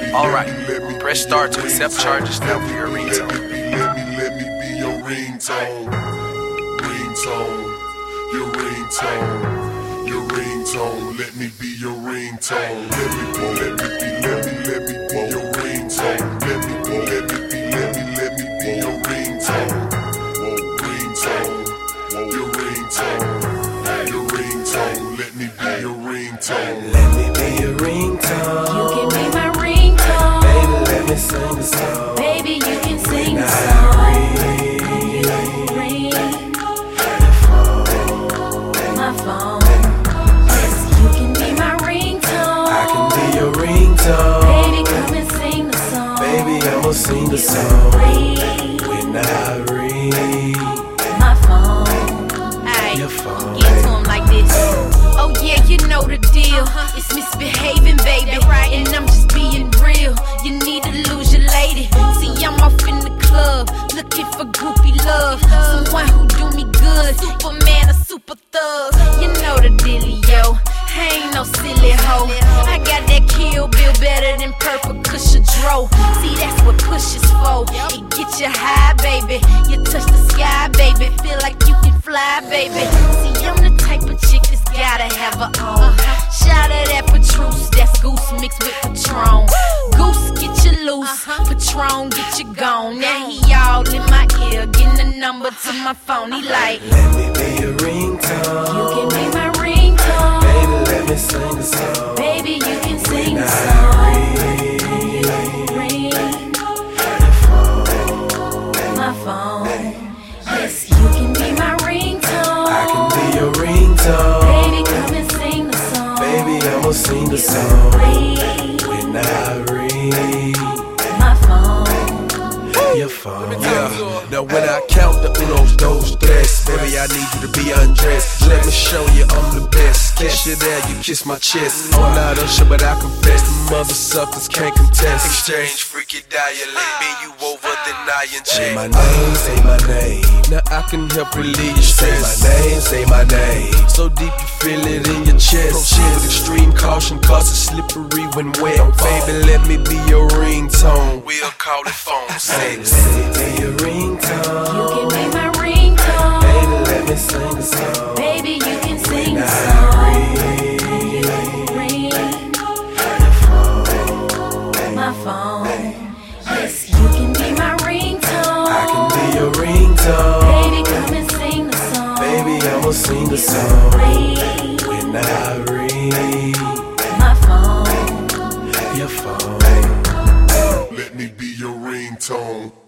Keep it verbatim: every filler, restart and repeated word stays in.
Alright, press start to accept charges now for your ringtone. Let me, let me be your ringtone. Ringtone, your ringtone, your ringtone. Let me be your ringtone. Let me be, let me be, let me, let me be your ringtone. Let me be, let me be, let me, let me be your ringtone. Ringtone, your ringtone, your ringtone. Let me be your ringtone. Let me be your ringtone. You can be my ringtone. Baby, let me sing the song. Baby, you can sing the When song. I You ring the phone, my phone. Yes, you can be my ringtone. I can be your ringtone. Baby, come and sing the song. Baby, I'ma sing the song. Ring When I ring my phone. Ay, your phone. get to him like this. Oh yeah, you know the deal. It's misbehaving, baby, and I'm just being real. You need to lose your lady. See, I'm off in the club, looking for groupie love. Someone who do me good, Superman or super thug. You know the dealio. I ain't no silly hoe. I got that Kill Bill better than Purple Kush or Dro. See, that's what push is for. It get you high, baby. You touch the sky, baby. Feel like you can fly, baby. See, I'm the type of chick that's gotta have her own. Shout out that Patrice, that's Goose mixed with Patron. Goose get you loose, Patron get you gone. Now he all in my ear, getting the number to my phone. He like, Let me be your ringtone. you can be my ringtone. Baby, let me sing the song. Baby, you can sing When the I song. ring You ring the phone, my phone. Yes, you can be my ringtone. I can be your ringtone. Baby, come and sing the song. Baby, I'ma sing the song. Ring When I ring my phone. your phone. Yeah, now when I count the unos, dos, tres, baby, I need you to be undressed. Let me show you I'm the best. Kiss you there, you kiss my chest. I'm not unsure, but I confess the mother suckers can't contest. Exchange, freaky dialect, me you over denying Say check. my name, say my name. Now I can help relieve your Say my stress. name, say my name. So deep you feel it in your chest. Proceed with extreme caution, cause it's slippery when wet. Baby, let me be your ringtone. We'll call it phone sex. Let me be your You ringtone. can be my ringtone. Baby, let me sing the song. Baby, you can sing When the I song. ring Ring the phone, my phone. Yes, you can be my ringtone. I can be your ringtone. Baby, come and sing the song. Baby, I'ma sing the song. Ring When I ring my phone. your phone. Let me be your ringtone.